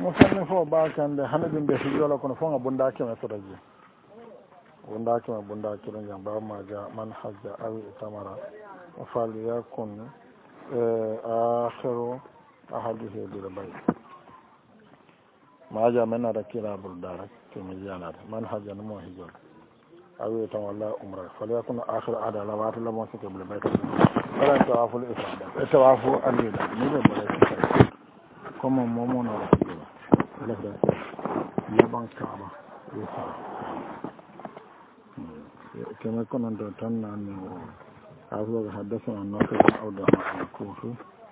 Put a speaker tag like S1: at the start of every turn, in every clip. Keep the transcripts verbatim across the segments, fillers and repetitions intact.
S1: musanne fo ba kande hana ɗum ɓe hijola kono fof ga bunda keme soto je bunda keme bunda kilo jam bawma ja man hajja awi tamara o falliya kon akhiru ahadihi bil bayt maja men ada kirabul darak kemi janata man hajja no mo hijol awi tan walla umra falliya kon akhiru ada la wata la mo sike bil bayt wala tawaful ifada e tawafu alwida ni be bare comme momo no la la yaban kaaba isa كما كنا نتمنى أن أفضل حدثنا الناصر بن عبد الرحمن الكوفي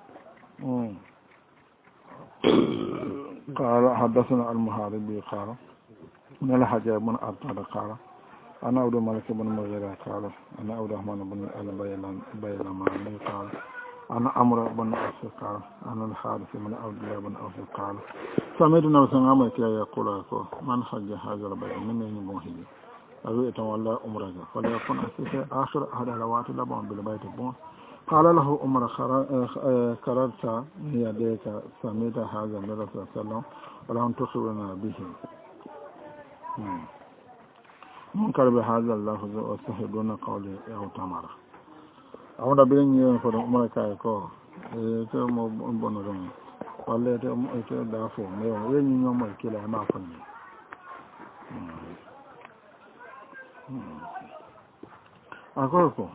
S1: قال حدثنا المحاربي قال من الحجاج بن عطار قال أنا عبد الملك بن مغيرة قال أنا عبد الرحمن بن البيلماني قال أنا عمرو بن أوس قال أنا الحارث بن عبد الله بن أوس قال سمعت النبي صلى الله عليه وسلم يقول من حج هذا البيت من يمهي أبي تولى أمرك فليكن أسيس آخر أحد الوقت لبعض بالبيت بون قال له أمر كررت يديك سميت هذا النبي صلى الله عليه وسلم ولم تخبرنا به منكر بهذا اللفظ وصحبون قولي أو تمر أولا بين يفر أمرك يكو يتم بنرون ولا يتم دافو ميو يني يوم الكلا ما فني akwai ko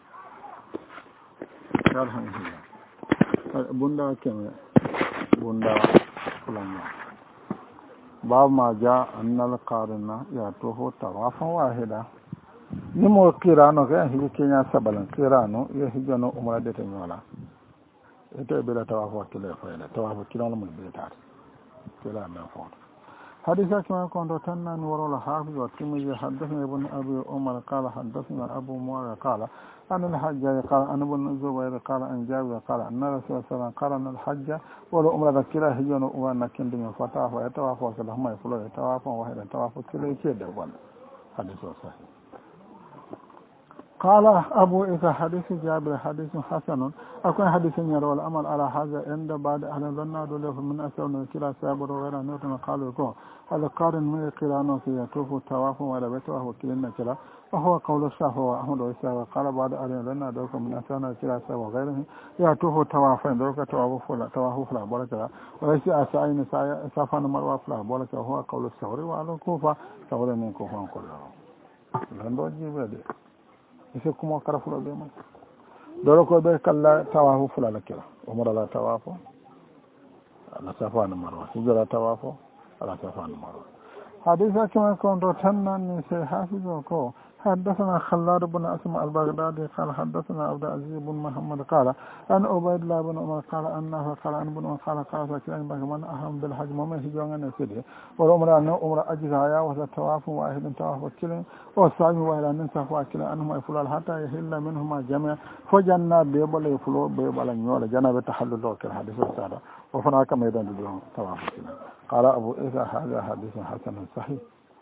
S1: alhamdulillah bunda keme bunda kulanya ba ma ja annal qarina ya toho tawafan wahida ni mo kirano ga hibi kenya sabalan kirano ya hijano umra de tanyola ete be la tawafu kile fayda tawafu kilano mo be tar kila na fo حديث كما كنت تنن وروى الحافظ والترمذي حدثنا ابن ابي عمر قال حدثنا ابو معاويه قال ان الحج قال ان ابن الزبير قال ان جابر قال ان الرسول صلى الله عليه وسلم قال ان الحج والعمره كلا هجن وانا كند من فتاه ويتواف كلهما يفلو يتواف واحد يتواف كلا يكيد وانا حديث صحيح قال أبو إذا حديث جابر حديث حسن أكون حديث يروى الأمل على هذا عند بعد أهل الظن دول من أسرنا كلا سابر وغير نوتنا قالوا يكون القارن من القران في يطوف التواف ولا بيته وكلنا كلا وهو قول الشافعي وأحمد وإسحاق قال بعد أهل الظن دول من أسرنا كلا سابر وغيره يطوف التواف دول كتواف فلا تواف فلا بركة وليس أسعين سافان مروى فلا بركة وهو قول الشافعي وعلى الكوفة شافعي من كوفة كلها لندو جيبه ise kuma kara fulo be man doro ko be kala tawafu fula la kila umra la tawafu ala safa na marwa hijra tawafu ala safa na marwa hadisa kama kon do tanna ni se hafizo ko حدثنا خلاد بن أسماء البغدادي قال حدثنا عبد العزيز بن محمد قال أن عبيد الله بن عمر قال أنه قال أن بن عمر قال قال فكان من أهم بالحج ومن هجوان نسيده والعمر أن عمر أجزايا وهذا التواف واحد تواف وكلا والسعي واحد أن ننسف وكلا أنهما يفلول حتى يهل منهما جميع فجنا بيبل يفلو بيبل نيول جناب تحلل وكلا حديث السادة وفناك ميدان بدون تواف كلا قال أبو إذا هذا حديث حسن صحيح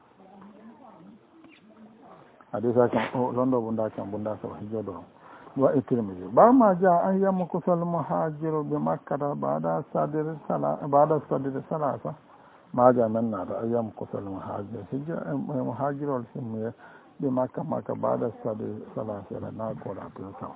S1: hadisa kan londo bunda kan bunda sa hijodo wa itirmizi ba ma ja an yamu kusal muhajiru bi makkah ba'da sadir sala ba'da sadir salasa ma ja nan na da ayyam kusal muhajir hijja muhajiru al-simmi bi makkah makkah ba'da sadir salasa na ko da to sa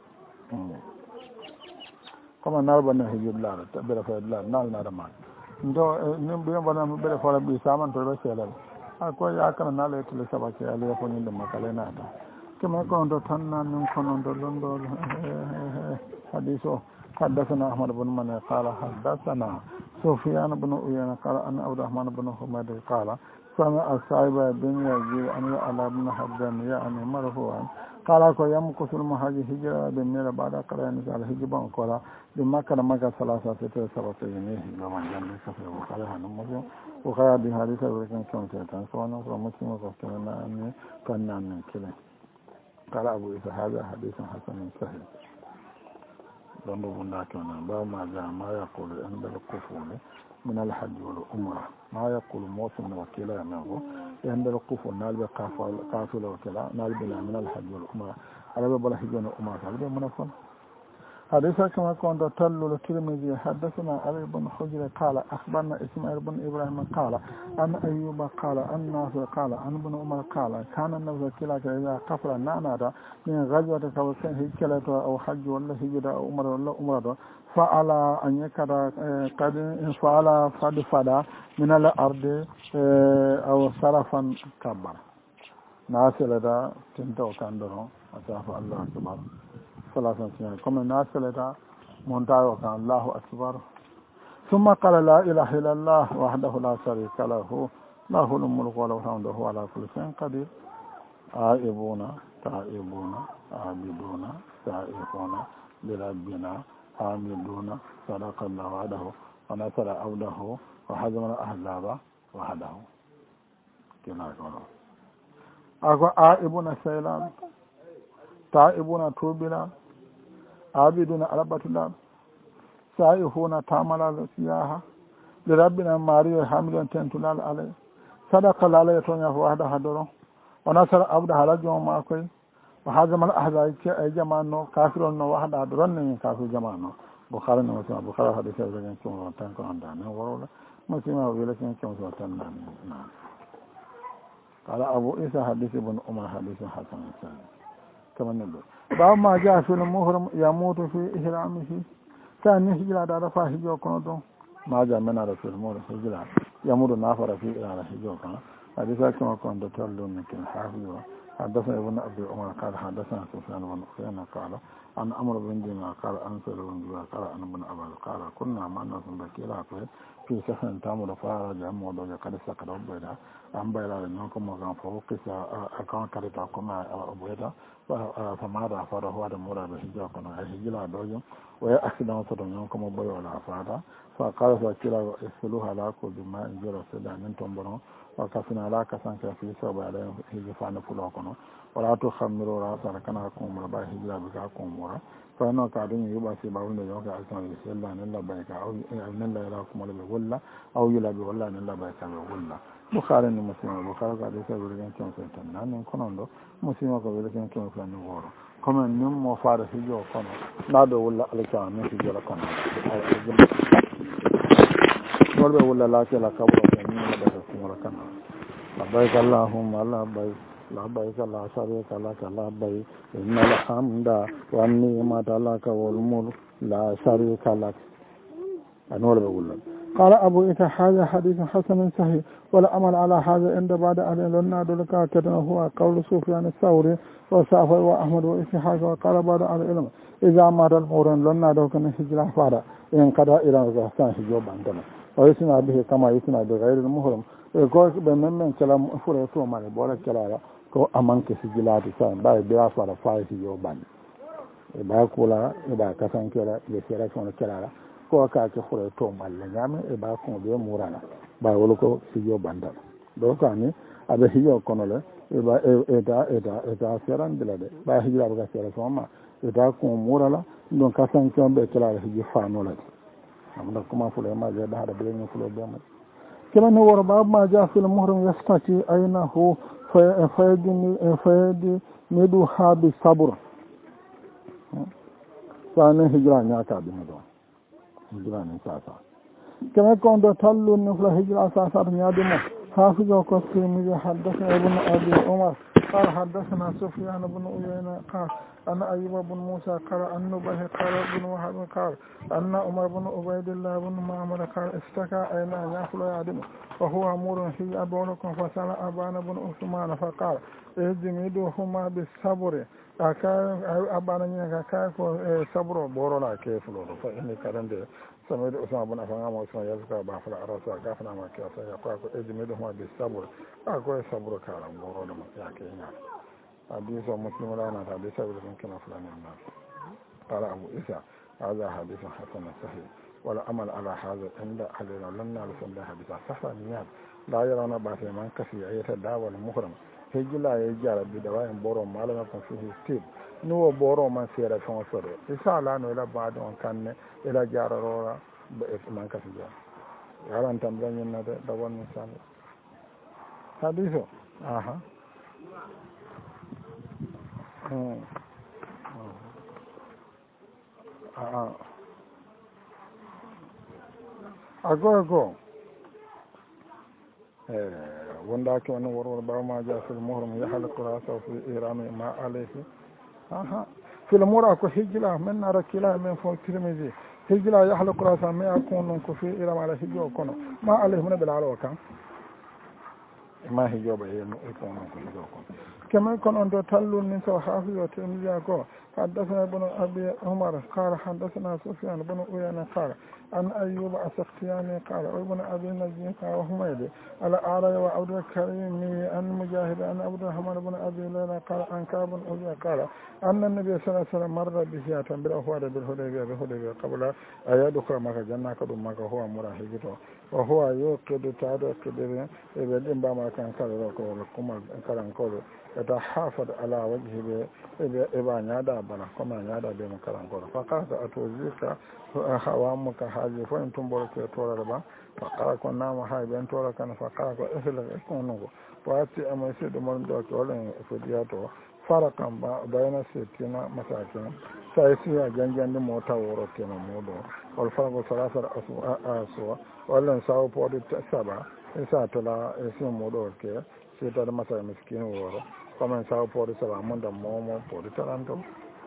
S1: kuma na bana hijilla ta bira fa Allah na na da ma ndo ne bi bana bira fa bi saman to do selal ako yakana nala etule sabake ale ko nyinde makale nata kema ko ndo tanna nun kono ndo londo hadiso حدثنا أحمد بن من قال حدثنا سفيان بن عيينة قال أن عبد الرحمن بن حميد قال سمع الصائب بن يزيد أن على بن حجام يعني مرفوعا قال كو يمكث المهاجر هجرة بالميل بعد قرين قال هجبا قال بمكة مكة ثلاثة ستة سبعة يميه لمن جنب كفر وقال هنمسلم وقال بحديث ولكن كم تيتان سوانا فمسلم وقفتنا أني كنا من كلا قال أبو إسحاق هذا حديث حسن صحيح لندو بنداكنا با ما جاء ما يقول عند القفول من الحج والعمرة ما يقول موسم وكلا منه عند القفول نال قافل وكلا نال بنا من الحج والعمرة على بلا حج والعمرة على بلا منفل حديث كما كنت تلو الترمذي حدثنا علي بن حجر قال أخبرنا إسماعيل بن إبراهيم قال أن أيوب قال أن نافع قال أن ابن عمر قال كان النبي كلاك إذا كفر نعنادا من غزوة كوكين هجلة أو حج ولا هجرة أو عمر ولا عمرة فعلى أن يكرا قد فعلى فد فدا من الأرض أو صرفا كبر ناسلة تنتو كاندرو أتعرف الله أكبر ثلاثة سنين كما ناسلة منتهى كان الله أكبر ثم قال لا إله إلا الله وحده لا شريك له له الملك وله الحمد وهو على كل شيء قدير آئبون تائبون عابدون سائحون لربنا حامدون صدق الله وعده ونصر عبده وهزم الأحزاب وحده كما قال أكو آئبون سيلان تائبون توبنا عابدون أربعة الله سائحون تعمل السياحة لربنا ماريو حامدون تنتلال عليه صدق الله عليه تونيا وحده حدره ونصر عبده رجل ما كوي وهزم الأحزاب أي جماعة كافرون وحده حدرن من كافر جماعة بخاري ومسلم بخاري حديث ابن كم تنكو عندنا ورولا مسلم ولكن كم تنكو نعم قال أبو إيسى حديث ابن عمر حديث حسن الثاني كما نقول بعد ما جاء في المحرم يموت في إحرامه كان هجرة على فاهجة كنتم ما جاء من رسول المحرم هجرة يموت نافر في إحرام هجرة كنتم حديث كما كنت تقولون من حافظ حدثنا ابن أبي عمر قال حدثنا سفيان بن عيينة قال عن عمرو بن دينار قال عن سعيد بن جبير قال عن ابن عباس قال كنا مع الناس بكيرا في سفن تامر فارج عمود قد سكر بيدا عن بيلا لنكم وكان فوق أكان كريتا كما أبويدا فماذا فاره هذا مرا بهجرة كنا هجرة دوجم ويأكدون صدقكم وبيع ولا فادا فقال فكلا يسلوها لكم بما يجرى سدان انتم برون وكفنا لا كسان في سبع عليهم هجفان فلوكنا ولا تخمروا راسا كنا كم ربا هجرة بكاكم مرا فإنه قادم يبقى في بعض اليوم كأسان يسلا نلا بيك أو نلا يراكم ولا بولا أو يلا بولا نلا بيك بولا بخاري مسلم بخاري قال يسوي لكن كم سنتنا نكونندو مسلم قال لكن كم فلان نورو كما نم مفارس جو كنا نادو ولا عليكم من في جل كنا ولا ولا لا كلا كبر من لا بيك كم كنا لبيك اللهم الله بيك لبيك لا شريك لك لبيك إن الحمد والنعمة لك والملك لا شريك لك أنور بقول قال أبو إيسى هذا حديث حسن صحيح ولا أمل على هذا عند بعد أهل لنا دلك كتنا هو قول سفيان الثوري وشافعي وأحمد وإسحاق وقال بعد أهل العلم إذا مات المورن لنا دلك هجرة فارا إن قضى إلى غسان هجوب عندنا ويسمع به كما يسمع بغير المحرم يقول بمن من كلام فرق وما يقول كلام ko amanke sigilati sa bay biya fara fayti yo ban e ba kula e ba kasankela e sera kono kelala ko ka ke fure to malle nyame e ba ko be murana ba wolo ko sijo bandal do kani abe hiyo kono le e ba e da e da e da seran bilade ba hijira ba sera soma e da ko murala don kasanke be kelala hiji fano la amna kuma fule ma je da hada be ni fule be ma kila no wor ba ma ja fil muhrim yastati aynahu fayadi midu habi sabur sane hijra nyaka bi mido hijra ni sasa kama kondo tallu ni fla hijra sasa nyadi mo hafizo ko mi haddatha ibn abi umar قال حدثنا سفيان بن عيينة قال أن أيوب بن موسى قال أن نبه قال بن وهب قال أن عمر بن عبيد الله بن معمر قال اشتكى أين يأكل يعدم وهو أمور هي أبولكم فسأل أبان بن عثمان فقال اجمدوهما بالصبر أبان يكاك صبر بورولا كيف لولو فإني كرند سمعت أسامة بن عفان وعثمان يذكر بافل أرسل كافنا ما كيف يقول اجمدوهما بالصبر أقول صبر كارم بورولا ما يكينا حديث مسلم لنا حديث ابن كما فلان الناس قال أبو إسحاق هذا حديث حسن صحيح ولا أمل على هذا عند أهلنا لن نعرف الله حديث صحيح نيات لا يرون بعث من كفي أية دعوة المحرم هيجي لا يجعل بدواء بورو ما لم يكن فيه ستيب نو بورو ما سيرة فنصر إسا لا نولا بعد وان كان إلى جار رورا من كفي جار ياران تنبغي النادي دوان نسان حديثه آها a ago ago eh wonda ke woni worwor bawma ja fil muhrum yahalqu rasa fi irami ma alayhi aha fil mura ko hijla men ara kila men fo tirmizi hijla yahalqu rasa me akon ko fi irama ala hijo kono ma alayhi mun bil ala kan ma hijo ba yeno e ko non ko hijo kono كما يكون عنده تلو من سو حافظ وترمذي أقول حدثنا ابن أبي عمر قال حدثنا سفيان بن عيينة قال عن أيوب السختياني قال ابن أبي نجيم قال وحميد على أعلى وعبد الكريم عن مجاهد عن عبد الرحمن بن أبي ليلى قال عن كعب بن أبي قال أن النبي صلى الله عليه وسلم مر به بالأهوال بالهديبية بالهديبية قبل أن يدخل مكة جنة كدوم مكة هو مراهقته وهو يوقد تعالى كبير إذا إن بما كان كذا كذا كم كلام كذا يتحافظ على وجهه إذا نادى بنا كما نادى بما كلام كذا فقال أتوزيك هوامك هذه فإن تنبرك تورا ربا فقال كنا ما هاي بين تورا كان فقال إهلا إكونه وأتي أما يسيد من دوك ولا فدياته فرقا بين ستين مساكين سايسيا جنجان موتا وركنا مودو والفرق ثلاثة أسوا ولا ساو بودي سبعة إساتلا إسم مودو كي سيتا مسا مسكين ورو كمان ساو بودي سبعة من دم مومو بودي تلانتو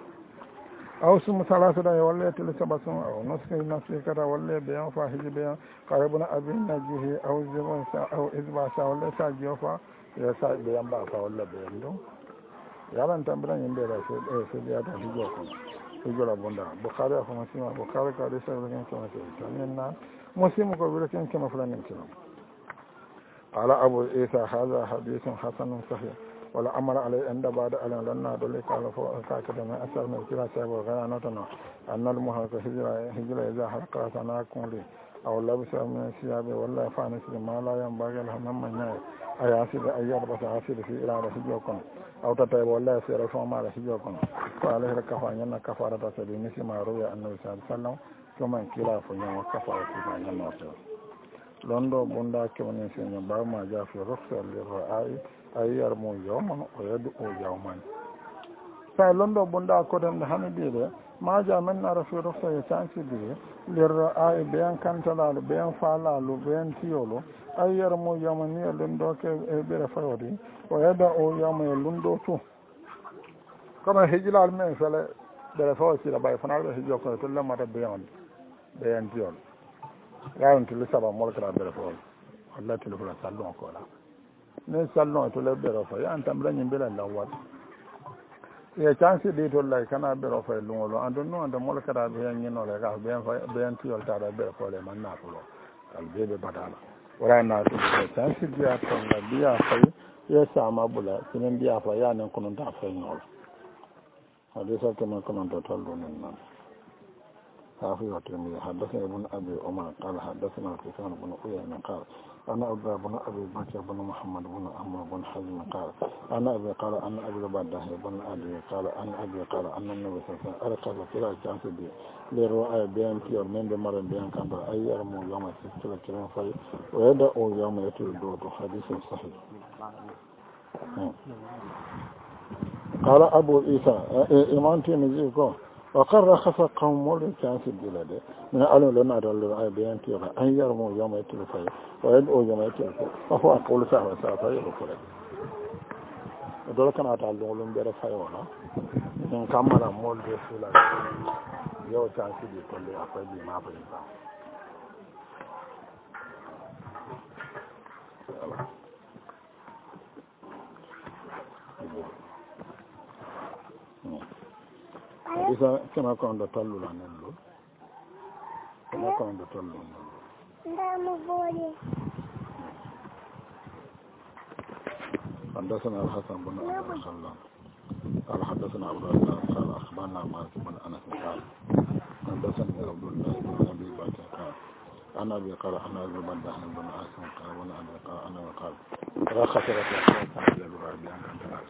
S1: أو سم ثلاثة ولا تلسبسون أو نسك نسك كذا ولا بيان فاحج بيان قربنا أبي نجيه أو زمان أو إذبا سا ولا ساجيوفا يسا بيان بافا ولا بيان دو yaran tambiran yimɓe ɗa so jeyata hijo kono hijola bonda boukhari a fama sima boukhari ka ɗe sabre ken kema sewi tanin na muslim ko wira ken kema fulanin kilo ala abou isa hada hadithun hasanun sahih wala amara alay enda bada alen lanna ɗole kala fo kakademe asarme kila sabo gaya notono annal muhal ko hijra hijra ida halqa sana kunli aw labisa min siyabe walla fanisi ma la yam bagel hamma nyaay ayasida ayyad basa asida fi irada hijo kono aw tata walla sera fo mala hijo kono ko alayhi kafa nyanna kafara ta sabi nisi ma ruya annabi sallallahu alaihi wasallam to man kila fo nyama kafara ti nyanna to londo bunda ke wonen senya ba ma ja fi rukhsal lirra'i ayyar mu yawman o yadu o yawman sa londo bunda ko den hanidi de ma ja men na rafi rukhsa ya chansi de lirra'i bayan kantala bayan fala lu bayan tiyolo ayyar mu yawman ne londo ke e bere fayodi o yada o yawman londo to kama hijilal men fele bere fawsi la bay fanal hijo ko to lamma da bayan bayan tiyolo yawon tulu saba molkara bere fo Allah tulu fula sallon ko la ne sallon to le bere fo yan tambra nyi bela lawat e chance de to la kana bere fo lungo ando no ando molkara be yan nyino le ga be fa be yan tiyol ta da bere fo le man na fulo al bebe badala wala na to le chance dia to la dia fa ye sama bula sinen dia fa ya nan kono ta fa nyol hadisa to man kono to tollo nan حافظ الترمذي حدثنا ابن ابي عمر قال حدثنا سفيان بن عيينة قال انا ابي بن ابي بكر بن محمد بن عمرو بن حزم قال انا ابي قال انا ابي عبده بن ابي قال انا ابي قال ان النبي صلى الله عليه وسلم ارقى كلا كانت دي لرؤى بيان في من بمر بيان كان اي يرمو يوم السبت كلام في ويدا او يوم يتل دو حديث صحيح قال ابو عيسى امام الترمذي قال وقرر خف قوم مولى كان في البلاد من قالوا لنا دل بيان تيرا ان يرموا يوم يتلفي ويدعوا يوم يتلفي وهو اقول ساعه ساعه يقول دول كان اتعلم لهم بير فايولا من كاميرا مولى في لا يو كان في دي كل افاي دي ما بين isa kena ko ndo tallu la nen lo kena ko ndo tallu ndamo boli حدثنا الحسن بن عبد الله قال حدثنا عبد الله قال اخبرنا مالك بن انس قال حدثني عبد الله بن ابي بكر قال انا ابي قال انا ابي بن بن عاصم قال وانا ابي قال انا قال رخصت لك يا ابي بن كان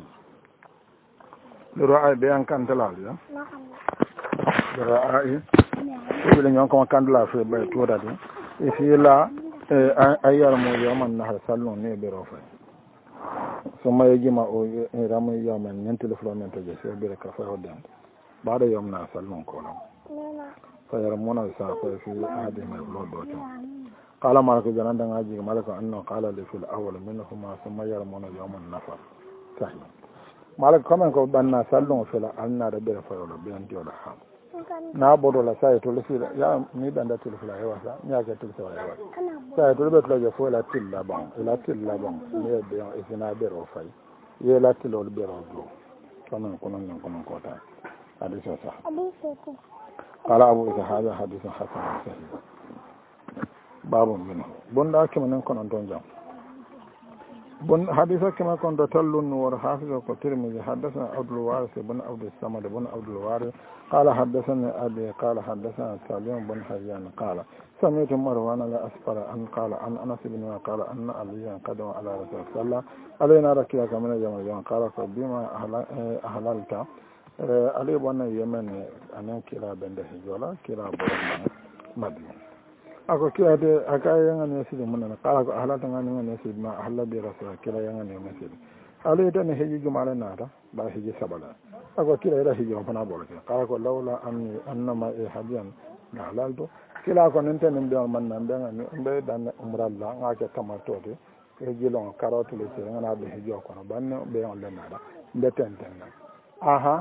S1: Lura ai bayan kan talal ya? Lura ai ibile nyon ko kandula fe bay to da de e fi la ayar mo yaman na har sallon ne be rofa so may jima o ramu yaman nyentel flamento je se be ka fa hodan baada yom na sallon ko la fa yar mo na sa ko fi hadi me lo do to qala malaka janan da ngaji malaka anno qala li fil awwal minhuma thumma yar mo na yaman nafar sahih malaka kamen ko banna sallon fela anna da be fa lo be anti wala ha na bodo la sai to lefi ya mi danda to lefi la yawa sa mi aka to sa yawa sai to be to la fo la til la bon la til la bon ne be on isina be ro fay ye la til ol be ro do kono kono non kono ko ta hadith sa qala abu isa hada hadith hasan sahih babu min bonda kemen kono don jam بن حديثك كما كنت تلو النور حافظ الترمذي حدثنا عبد الوارث بن عبد الصمد بن عبد الوارث قال حدثني أبي قال حدثنا سالم بن حيان قال سمعت مروان الأسفر أن قال عن أنس بن قال أن عليا قدم على رسول الله صلى الله عليه ركيا كما جمع قال فبما أهللت علي بن يمن أن كلا بند هجولا كلا بن مدين ako kiyade aka yanga ne sidi munana kala ko ahlata ngani ngani sidi ma ahla bi rasul kila yanga ne masidi ali tan heji jumala nata ba heji sabala ako kila ila heji on fana bolke kala ko lawla anni annama e hadiyan na laldo kila ko nente nem be man nan be ngani be dan umralla ngake kamato de heji lon karoto le se ngana be heji ko no banne be on le nada be tenten aha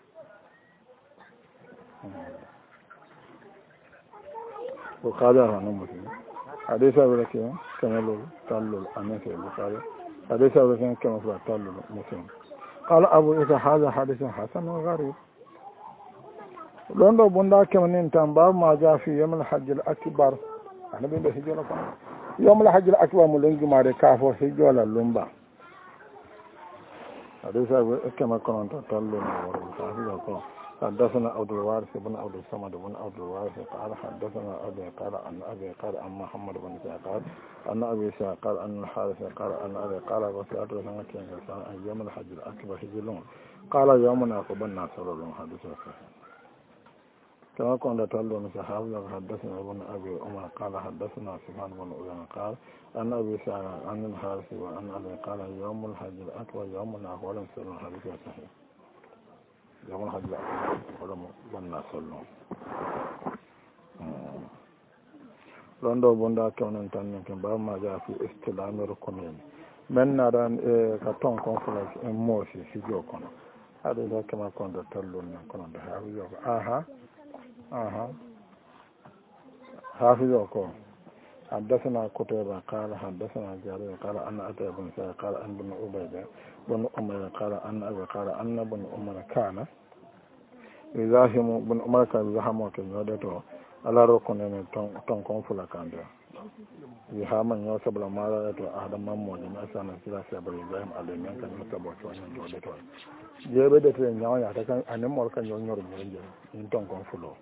S1: وقال أنا مسلم حديث أبو بكر كما لو تلو أنس البخاري حديث أبو بكر كما لو تلو مسلم قال أبو إذا هذا حديث حسن وغريب لوندو بوندا كما ننتم باب ما جاء في يوم الحج الأكبر أنا بين الحج يوم الحج الأكبر ملنج ما ركافو حج ولا لومبا حديث أبو كما كنت تلو وغريب حدثنا عبد الوارث بن عبد الصمد بن عبد الوارث قال حدثنا أبي قال عن أبي قال عن محمد بن سعد قال أن أبي سعد قال أن الحارث قال أن أبي قال وسعد لنا كان يوم الحج الأكبر هجلون قال يومنا قبلنا صلى الله عليه وسلم كما كنت تقول من صحابة حدثنا ابن أبي عمر قال حدثنا سفيان بن عيينة قال أن أبي سعد عن الحارث وأن أبي قال يوم الحج الأكبر يومنا قبلنا صلى الله عليه وسلم يوم الحج ولا بنا صلوا londo bonda tonen tan ken ba ma ja fi istilam rukunin men na dan e ka ton conference en mosi si jokono ade da kama kon da tallon nan kono da hawiyo aha aha hafizo ko حدثنا قتيبة قال حدثنا جرير قال أن أتى بن سعد قال أن بن عبيدة بن عمر قال أن أبي قال أن بن عمر كان يزاحم بن عمر كان يزاحم وكذا على ركن تون تون كونفلا كان ده يهام يوسف لما رأيت أحد من موجود أسأل كلا سبب إبراهيم عليه من كان يتبع شو أن يجود ده جيبه ده تين يوم يعتقد أن مول كان يوم يورم يرجع ينتون كونفلا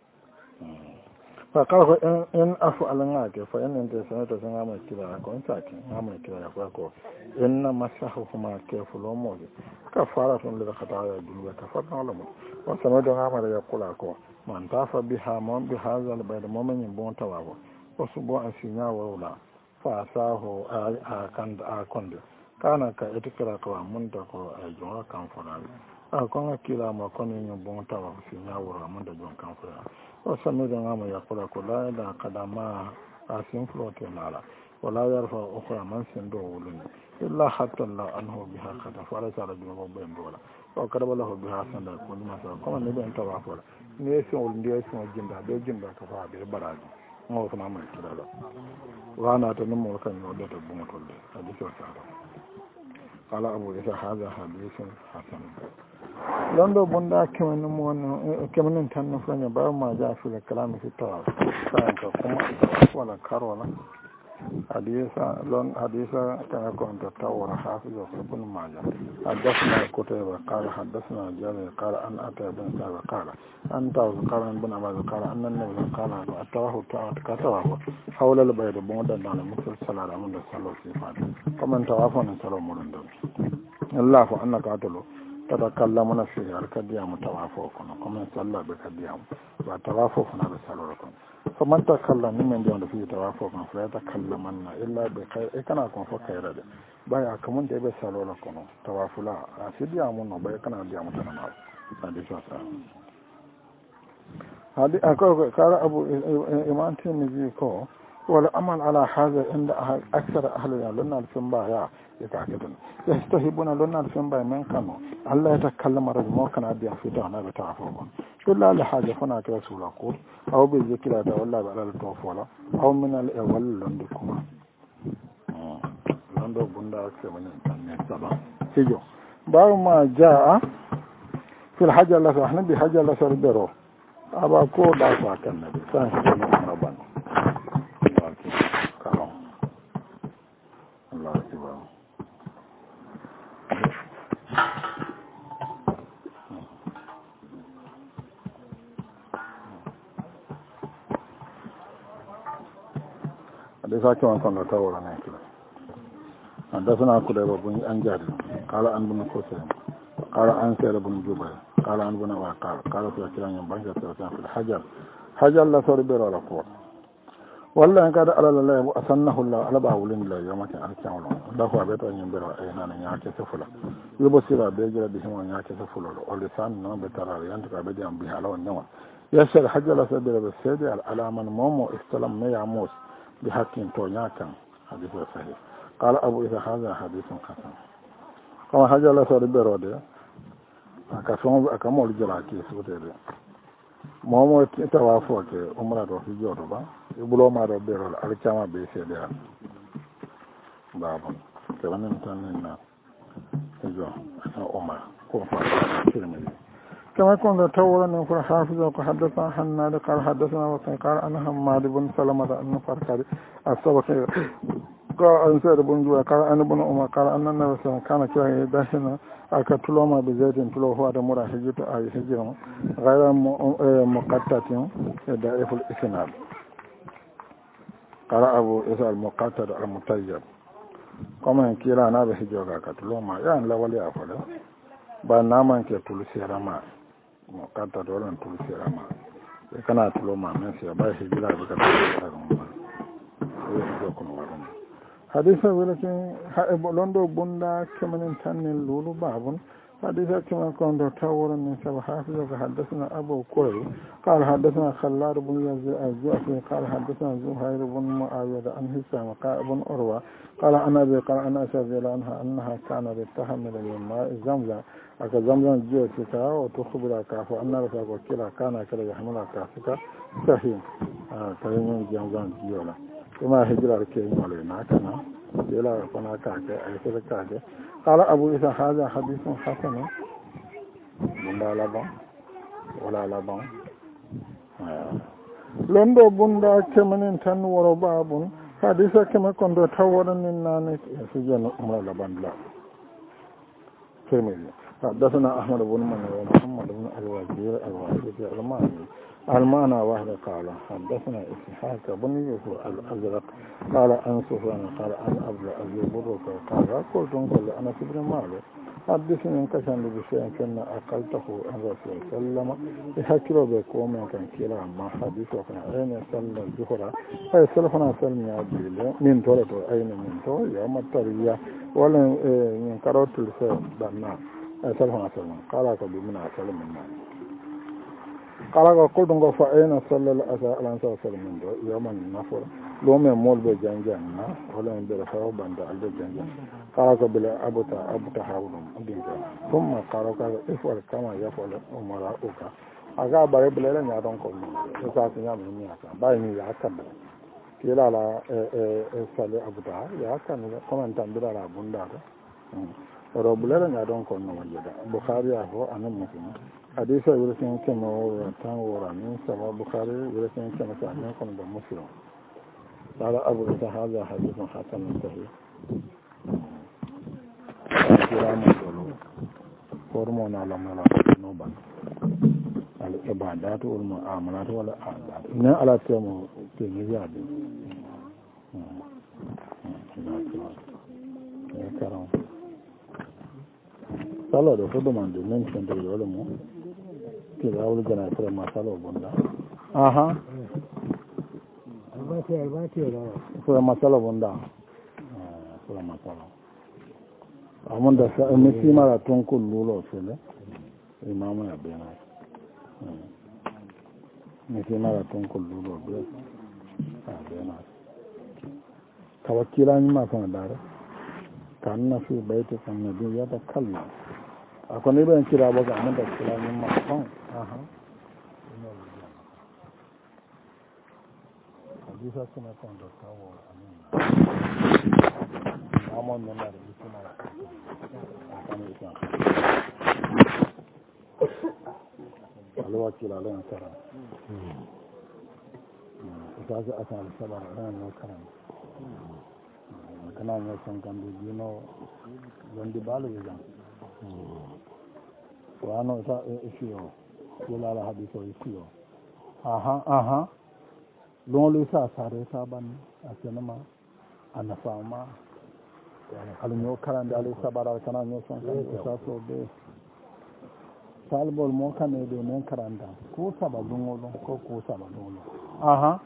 S1: فقال إن أفعل ذلك فإن أنت سمعت سمع كلا كون ساكن سمع كلا يقول إن مسحهما كيف لومود كفارة للخطايا الجنوب كفارة لهم وسمعت عمر يقول أكو من طاف بها من بهذا البيت مؤمن يبون توابه وسبوا أسينا وولا فأساه أكند أكند كان كإتكرا كوا منتقو أجوا كان فرال أكون كلا ما كون يبون توابه سينا وولا منتقو كان فرال وسمعت عمر يقول أكو لا إذا قدما أسين فلوتي نالا ولا يرفع أخرى من سندو ولن إلا حتى الله أنه بها خطا فليس على جنوب بين دولا وقرب له بها سندا كل ما سأل كما نبي أن توافر نيسون ولنديسون جندا بيجندا كفا بيبراج ما هو سنعمل كذا لا وانا تنمو كان يودت بمطل حديث وسعد قال أبو إسحاق هذا حديث حسن لندو بندا كمان نمون كمان نتحن فلان باب ما جاء في الكلام في التواب كان كما ولا كارولا حديثا لون حديثا كما كنت تطور حافظ ابن ماجه حدثنا قتيبة قال حدثنا جابر قال أن أتى بن سعد قال أنت قال ابن عباس قال أن النبي قال أتواه كتواه حول البيت بمدة على مثل صلاة من الصلاة في فاتح كمن توافنا صلاة مرندم الله فأنك أتلو تتكلمون فيه الكديام توافوكنا كمن صلى بكديام ba tawafo na da saloro kon fa man takallam min men de fi tawafo kon fa takallamanna illa bi khair e kana kon fa khaira de baya kamun de be saloro kon tawafula asidi amun no baya kana dia mutana na hadi sa hadi ako kara abu iman tin ko wala amal ala hadha inda akthar ahli al-sunna al-sunbaya يتعقدون يستهبون لنا الفنبا من كانوا الله يتكلم رجل ما كان أبيع في دعنا بتعفوهم إلا لحاجة فناك رسول أقول أو بالذكر هذا والله على التوفولة أو من الأول لندكما لندو بندا أكثر من السبع سيجو بعد ما جاء في الحاجة الله سبحانه بحاجة الله سربرو أبا كود أفاك النبي سانشتنا ربنا الله أكبر حديثا كما كنا تاورا ناكلا حدثنا كديب بن أنجاد قال عن بن قسيم قال عن سير بن جبير قال عن بن وقال قال في كلام ينبغي في الحجر حجر لا صربر ولا قوة والله ان قال على الله أسنه الله على باولين الله يوم كان أركان الله الله أبيت أن ينبر أيهان ياكي سفلا يبصر بيجر بهم ياكي سفلا ولسان نوم بترى ينتق بديا بها لو النوم يسر حجر لا صربر بالسيد على من مومو استلم ميا موس بحق تونياكا حديث صحيح قال أبو إذا هذا حديث حسن كما حاجة الله صار بيرودي أكفون أكمل جلاكي سوتيري مومو توافوك عمره في جوربا يبلو ما ربيرول أركما بيسيدي بابا كمان نتنين يجو عمر كوفا كلمة كما كنت تورا نقول حافظ وحدثنا حناد قال حدثنا وقال قال أنا حماد بن سلمة أن فرقاري السبق قال أن سيد بن جوا قال أنا بن عمر قال أن النبي صلى الله عليه وسلم كان كلا يدهن أكتلوما بزيت تلو هو هذا مرا هجت أي هجرم غير مقطع ضعيف الإسناد قال أبو إسحاق المقطع المطيب كما كلا نبي هجوا أكتلوما يعني لا ولي أفعل بنامن كتلسيرما مقطع دولن تلسيرما كنا تلوما من سيبا هجلا بكتلوما حديث ولكن لندو بندا كمن تن لولو باب حديث كما كنت تاورا من سبع حافظ حدثنا أبو كري قال حدثنا خلاد بن يزيد الجعفي قال حدثنا زهير بن معاوية عن هشام قال بن أروى قال أنا أبي قال أنا أشهد عنها أنها كانت تحمل من ماء زمزم أك زمزم جوتك وتخبر كاف أن رفاق وكلا كان كلا يحمل كافك صحيح كلمة زمزم جولا كما هجر الكريم علينا كنا جلا كنا كاكا أي كاكا قال أبو إسحاق هذا حديث حسن بندا لبا ولا لبا لندو بندا كمن تن ورباب حديث كما كنت تورا من نانك سجن عمر لبان لا كمل حدثنا أحمد بن منى ومحمد بن الوزير الواسطي المعنى المعنى واحد قال حدثنا إسحاق بن يوسف الأزرق قال أن سفيان قال أن عبد العزيز بن قال قلت قل أنا بن مالك حدثني إن كان بشيء كنا أقلته عن رسول الله صلى الله عليه وسلم يحكي بكم كان كلا ما حديث وكان أين صلى الظهر أي سلفنا سلم عبد من تولد أين من تولد يوم الترية ولا من كروت السلم بنا سلفنا سلم قال بمن سلم من قال قلت ngo fa ayna sallallahu alaihi wasallam do yaman nafur lo me molbe janjanna wala en bere fa banda alde janjan qala ko bila abuta abuta hawdum dinga thumma qala ka ifwal kama yafal umara uka aga bare bila la nya don ko so sa nya mi nya ka ba ni ya kan kila la e e sale abuta ya kan ko man tan bila la bunda do ro bila la nya don ko no wajada bukhari ya ho anan muslim حديث ولكن كما وراء وراني سبب البخاري ولكن كما كان يكون بمسلم قال أبو إسحاق هذا حديث حسن صحيح كلام يقولون هرمون على ملاك نوبا العبادات والمعاملات ولا عادات إن على تيمو تيميزاد يا كرام صلى الله عليه وسلم من سنتي العلماء kila wul gana fura masalo bunda aha
S2: albati albati da
S1: fura masalo bunda fura masalo amunda sa misi mara ton kullulo sele imamu ya bena misi mara ton kullulo be bena tawakkila ni ma kan dare kan na fi baiti kan nabi ya da kalla akwai ne bayan kira ba ga amunda kila ni ma kan aha hadisa suna kan da kawo amin amon ne na da suna alwa kila lan tara ita ga asan sabar ran no karan kana ne san kan di no wandi balu ya wano ta ishiyo kila la hadiso ishiyo aha aha lolu sa sare ta ban asenama anafama alño karande alay sabara kana ño sankan sa so be salbol mo kane de men karanda ko saba dungolo ko ko saba dungolo aha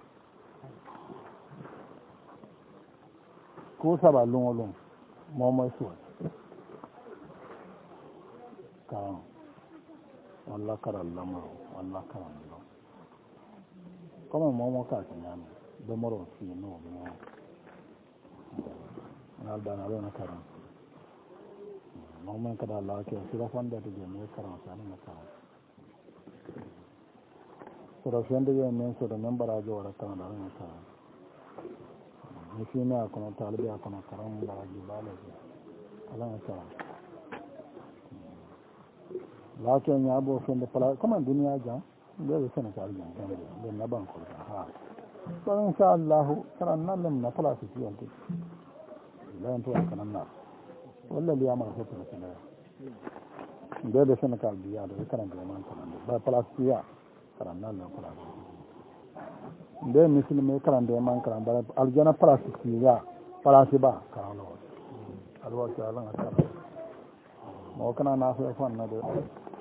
S1: ko saba dungolo mo mo so ka walla karalla mo walla karalla como mo mo ka nyame do moro fi no no naldana alona karan momen kada Allah ke sira fanda de ne karan sani na karan sura fanda de ne sura membara jo wara kan da na karan ni fina kono talibi kono karan bara ji bala ji ala na karan la ke nya bo fanda pala kuma duniya ja de sana ka aljan de na ban ko ha so insha Allah karan nan na pala su yanti la yanto kanan na walla liya ma ko tana kana da da sana ka biya da karan da man kanan ba palastiya karan nan na kula da musulmi karan da man karan ba aljana palastiya palasi ba karan lo alwa ta Allah ta mo kana na fa fa na da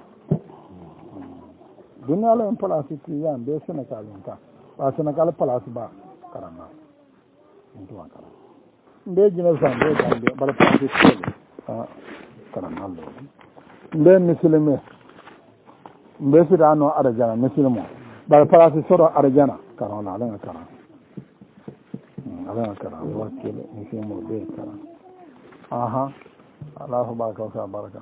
S1: dunya la palastiya da sana ka linta ba sana ka palasi ba karan na into karan mbe jina san be jambe bara pati tele ah karanallo mbe muslime mbe sidano arjana muslimo bara pati soro arjana karana ala karana ala karana wakile muslimo be karana aha Allahu baraka wa baraka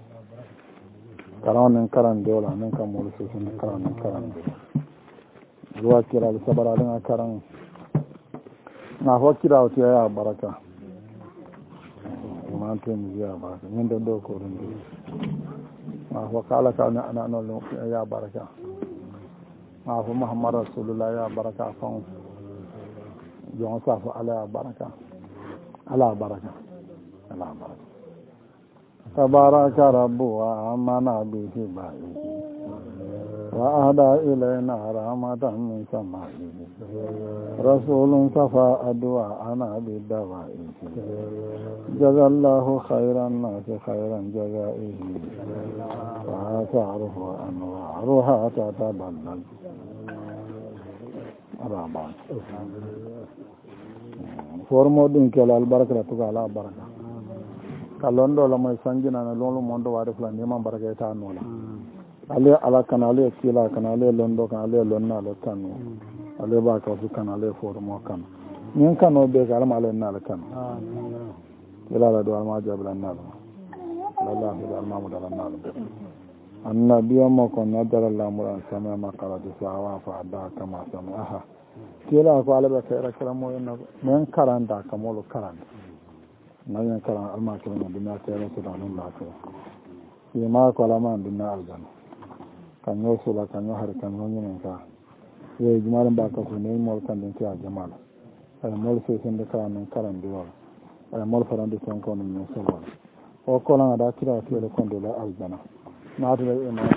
S1: karana karan dola nan kan mu su sun karana karan ruwa kira da sabara ala karana na hokira wata ya baraka mante mu ya baraka min da do ko rin na hokala ka na ana no ya baraka na fu muhammad rasulullah ya baraka fa jon sa fa ala baraka ala baraka ala baraka tabaraka rabbu wa amana bihi ba'i وأهدى إلينا رحمة من سمائه رسول صفى أدواءنا بالدوائه جزى الله خير الناس خيرا جزائه وآثاره وأنوارها تتبلد رابان فورمو دين كلا البركة تقال البركة كالون دولا ما يسنجنا لولو موندو وارف لنيما بركة تانولا ale ala kana ale kila kana ale londo kana ale lonna ale kanu ale ba ka su kana ale for mo kan nyen kanu be ga ala ale na ale kan kila la do alma jabla na wallahi da alma mudala na annabiya mo ko nadara la muran sama ma qala du sawa fa da kama sama aha kila ko ala be kayra kala mo en men karanda kamolo karanda na yan karan alma ko na dinna kayra su da nan la ko yi ma ko alama dinna aljanna kanyo sula kanyo har kanyo nyinen ka ye jumaran ba ka ko ne mol kan den ka jamala ay mol se sen de ka nan karan diwa ay mol faran de ton ko ne so wala o ko la da kira ke le kon de la aljana na de e ma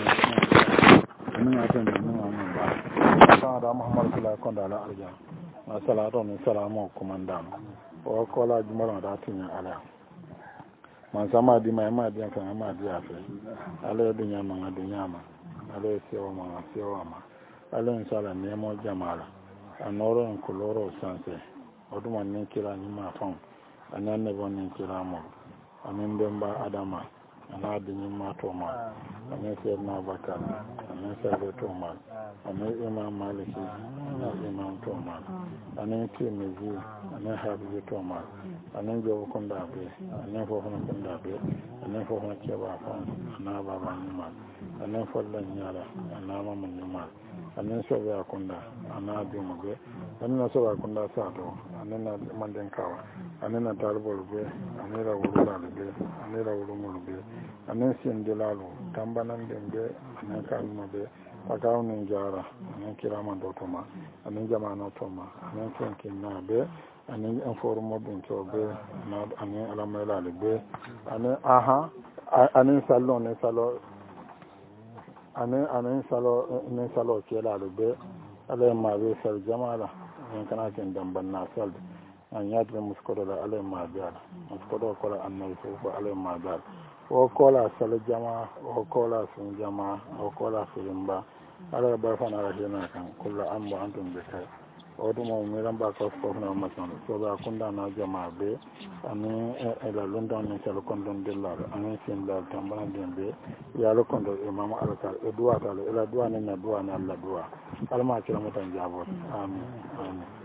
S1: min atan min ma ba sa da muhammad kula kon da la aljana ma salatu min salamu komandam o ko la jumaran da tin ala man sama di ma ma di kan ma di afa ala dunya ma dunya ma ala sewa ma sewa ma ala insala ne mo jamala anoro en koloro sanse oduma ne kila ni ma fon anan ne bon ne kila mo anan demba adama ana di ni ma to ma anan se na bakal anan se le to ma anan imam maliki anan imam to ma anan ki me ji anan habi to ma anan jo ko nda be anan fo hono ko nda be anan fo hono ke ba fon ana baba ni ma anan fo la nyala ana mama ni ma anan so be akunda ana bi mo be anan so ba akunda sa to anan na manden kawa anan na tarbol be anan ra wuru la be anan ra wuru mo be anan sin de lalo tambanan den be anan kan mo be pakaw ni jara anan kirama do to ma anan jamana to ma anan ken kin na be anan informo bin to be na anan alamela le be anan aha anan salon ne salo anan anan salo ne salo ke la le be ala ma be sal jamala en kana ken damban na sal an yadre muskodo la ala ma bial muskodo ko la annay fo ala ma bial o kola sal jama o kola sun jama o kola filimba ala ba fana la hena kan kullu ambu antum be kay o dum mo mi ramba ko ko na ma son so ba kunda na jama be ani e la london ni sal kondon dillar ani sin la tambana dembe ya lo kondo imam alkal e duwa ta e la duwa ni na duwa na Allah duwa alma kira mutan jabo amin amin